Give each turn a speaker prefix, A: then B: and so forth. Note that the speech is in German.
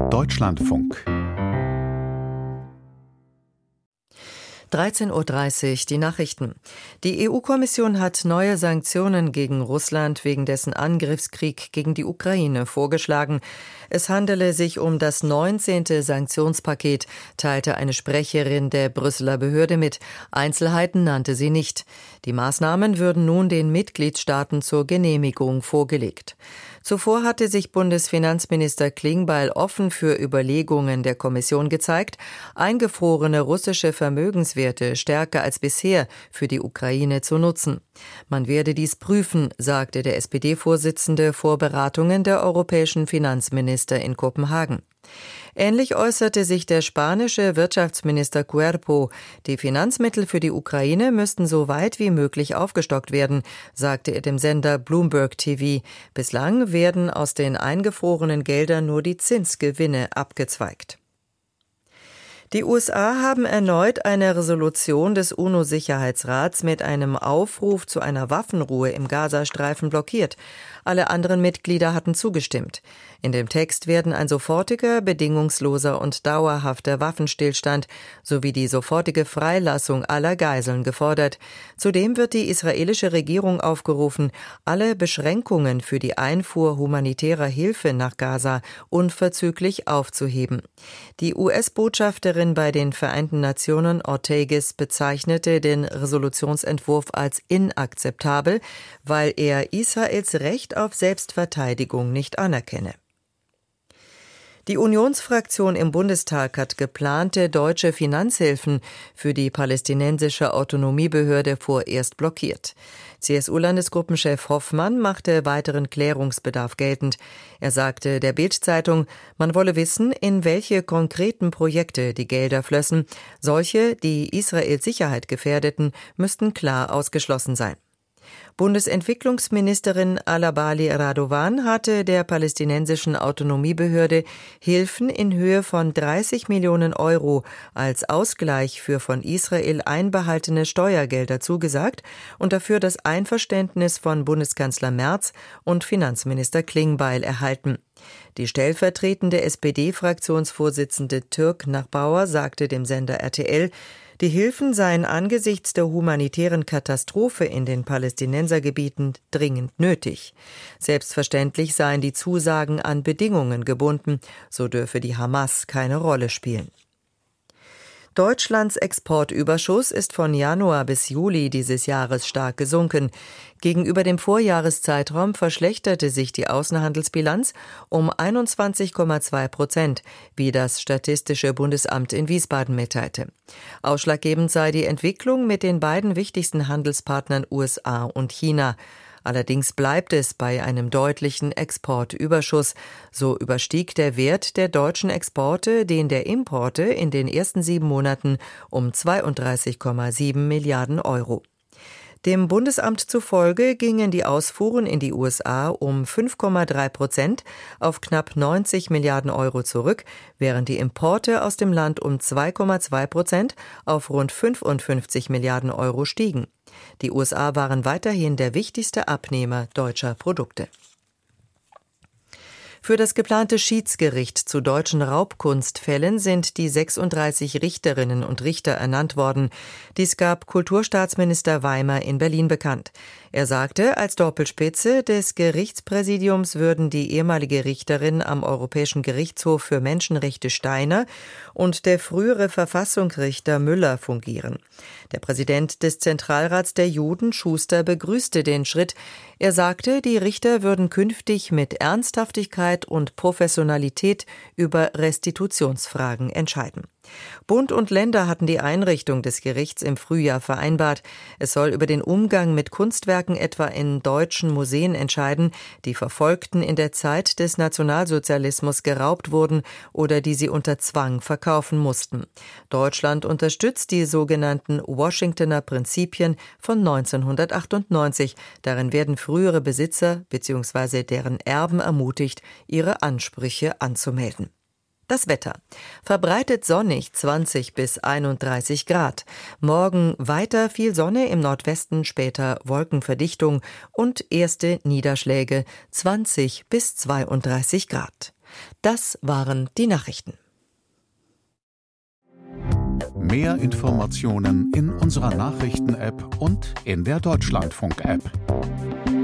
A: Deutschlandfunk
B: 13:30 Uhr, die Nachrichten. Die EU-Kommission hat neue Sanktionen gegen Russland wegen dessen Angriffskrieg gegen die Ukraine vorgeschlagen. Es handele sich um das 19. Sanktionspaket, teilte eine Sprecherin der Brüsseler Behörde mit. Einzelheiten nannte sie nicht. Die Maßnahmen würden nun den Mitgliedstaaten zur Genehmigung vorgelegt. Zuvor hatte sich Bundesfinanzminister Klingbeil offen für Überlegungen der Kommission gezeigt, eingefrorene russische Vermögenswerte stärker als bisher für die Ukraine zu nutzen. Man werde dies prüfen, sagte der SPD-Vorsitzende vor Beratungen der europäischen Finanzminister in Kopenhagen. Ähnlich äußerte sich der spanische Wirtschaftsminister Cuerpo. Die Finanzmittel für die Ukraine müssten so weit wie möglich aufgestockt werden, sagte er dem Sender Bloomberg TV. Bislang werden aus den eingefrorenen Geldern nur die Zinsgewinne abgezweigt. Die USA haben erneut eine Resolution des UNO-Sicherheitsrats mit einem Aufruf zu einer Waffenruhe im Gazastreifen blockiert. Alle anderen Mitglieder hatten zugestimmt. In dem Text werden ein sofortiger, bedingungsloser und dauerhafter Waffenstillstand sowie die sofortige Freilassung aller Geiseln gefordert. Zudem wird die israelische Regierung aufgerufen, alle Beschränkungen für die Einfuhr humanitärer Hilfe nach Gaza unverzüglich aufzuheben. Die US-Botschafterin bei den Vereinten Nationen Ortegas bezeichnete den Resolutionsentwurf als inakzeptabel, weil er Israels Recht auf Selbstverteidigung nicht anerkenne. Die Unionsfraktion im Bundestag hat geplante deutsche Finanzhilfen für die palästinensische Autonomiebehörde vorerst blockiert. CSU-Landesgruppenchef Hoffmann machte weiteren Klärungsbedarf geltend. Er sagte der Bild-Zeitung, man wolle wissen, in welche konkreten Projekte die Gelder flössen. Solche, die Israels Sicherheit gefährdeten, müssten klar ausgeschlossen sein. Bundesentwicklungsministerin Alabali Radovan hatte der palästinensischen Autonomiebehörde Hilfen in Höhe von 30 Millionen Euro als Ausgleich für von Israel einbehaltene Steuergelder zugesagt und dafür das Einverständnis von Bundeskanzler Merz und Finanzminister Klingbeil erhalten. Die stellvertretende SPD-Fraktionsvorsitzende Türk Nachbauer sagte dem Sender RTL, die Hilfen seien angesichts der humanitären Katastrophe in den Palästinensergebieten dringend nötig. Selbstverständlich seien die Zusagen an Bedingungen gebunden, so dürfe die Hamas keine Rolle spielen. Deutschlands Exportüberschuss ist von Januar bis Juli dieses Jahres stark gesunken. Gegenüber dem Vorjahreszeitraum verschlechterte sich die Außenhandelsbilanz um 21,2%, wie das Statistische Bundesamt in Wiesbaden mitteilte. Ausschlaggebend sei die Entwicklung mit den beiden wichtigsten Handelspartnern USA und China. Allerdings bleibt es bei einem deutlichen Exportüberschuss. So überstieg der Wert der deutschen Exporte den der Importe in den ersten 7 Monaten um 32,7 Milliarden Euro. Dem Bundesamt zufolge gingen die Ausfuhren in die USA um 5,3% auf knapp 90 Milliarden Euro zurück, während die Importe aus dem Land um 2,2% auf rund 55 Milliarden Euro stiegen. Die USA waren weiterhin der wichtigste Abnehmer deutscher Produkte. Für das geplante Schiedsgericht zu deutschen Raubkunstfällen sind die 36 Richterinnen und Richter ernannt worden. Dies gab Kulturstaatsminister Weimer in Berlin bekannt. Er sagte, als Doppelspitze des Gerichtspräsidiums würden die ehemalige Richterin am Europäischen Gerichtshof für Menschenrechte Steiner und der frühere Verfassungsrichter Müller fungieren. Der Präsident des Zentralrats der Juden, Schuster, begrüßte den Schritt. Er sagte, die Richter würden künftig mit Ernsthaftigkeit und Professionalität über Restitutionsfragen entscheiden. Bund und Länder hatten die Einrichtung des Gerichts im Frühjahr vereinbart. Es soll über den Umgang mit Kunstwerken etwa in deutschen Museen entscheiden, die Verfolgten in der Zeit des Nationalsozialismus geraubt wurden oder die sie unter Zwang verkaufen mussten. Deutschland unterstützt die sogenannten Washingtoner Prinzipien von 1998. Darin werden frühere Besitzer bzw. deren Erben ermutigt, ihre Ansprüche anzumelden. Das Wetter. Verbreitet sonnig 20 bis 31 Grad. Morgen weiter viel Sonne, im Nordwesten später Wolkenverdichtung und erste Niederschläge 20 bis 32 Grad. Das waren die Nachrichten.
A: Mehr Informationen in unserer Nachrichten-App und in der Deutschlandfunk-App.